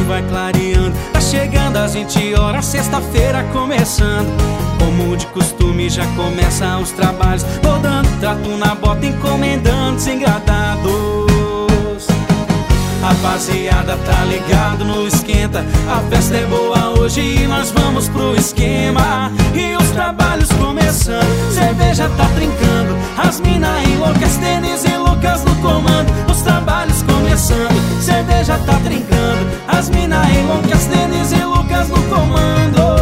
vai clareando. Tá chegando às 20 horas, sexta-feira começando. Como de costume já começam os trabalhos, rodando trato na bota, encomendando desengradados. Rapaziada, tá ligado no esquenta, a festa é boa hoje e nós vamos pro esquema. E os trabalhos começando, cerveja tá trincando, as mina loucas, Tênis e Lucas no comando. Os trabalhos começando, cerveja tá trincando, as mina loucas, Tênis e Lucas no comando.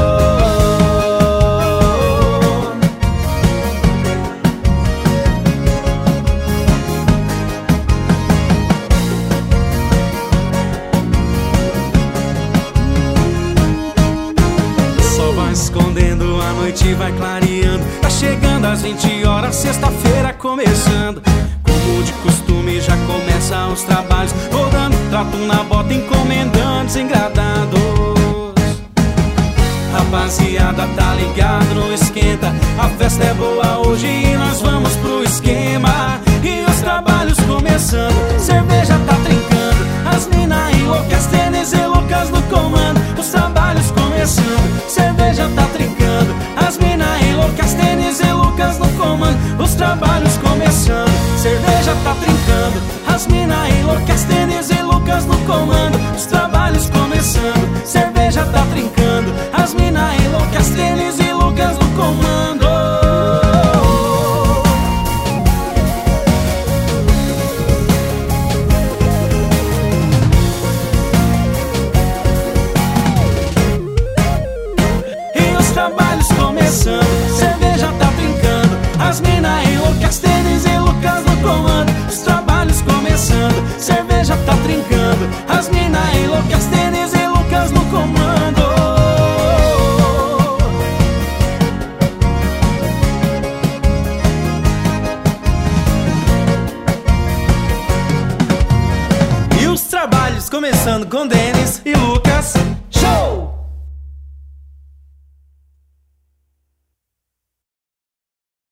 Escondendo, a noite vai clareando. Tá chegando às 20 horas, sexta-feira começando. Como de costume já começam os trabalhos, rodando trato na bota, encomendando desengradados. Rapaziada, tá ligado no esquenta, a festa é boa hoje e nós vamos pro esquema. E os trabalhos começando, cerveja tá trincando, as mina loucas, Tênis e Lucas no comando. Os trabalhos começando, cerveja tá trincando, as mina loucas, Tênis e Lucas no comando. Os trabalhos começando, cerveja tá trincando, as mina loucas, Tênis e Lucas no comando. Os trabalhos começando, cerveja tá trincando, as mina loucas, Tênis e Lucas no comando. Trabalhos começando, cerveja tá trincando, as mina loucas, Tênis e Lucas no comando. Os trabalhos começando, cerveja tá trincando, as mina loucas, Tênis e Lucas no comando. E os trabalhos começando com Tênis e Lucas.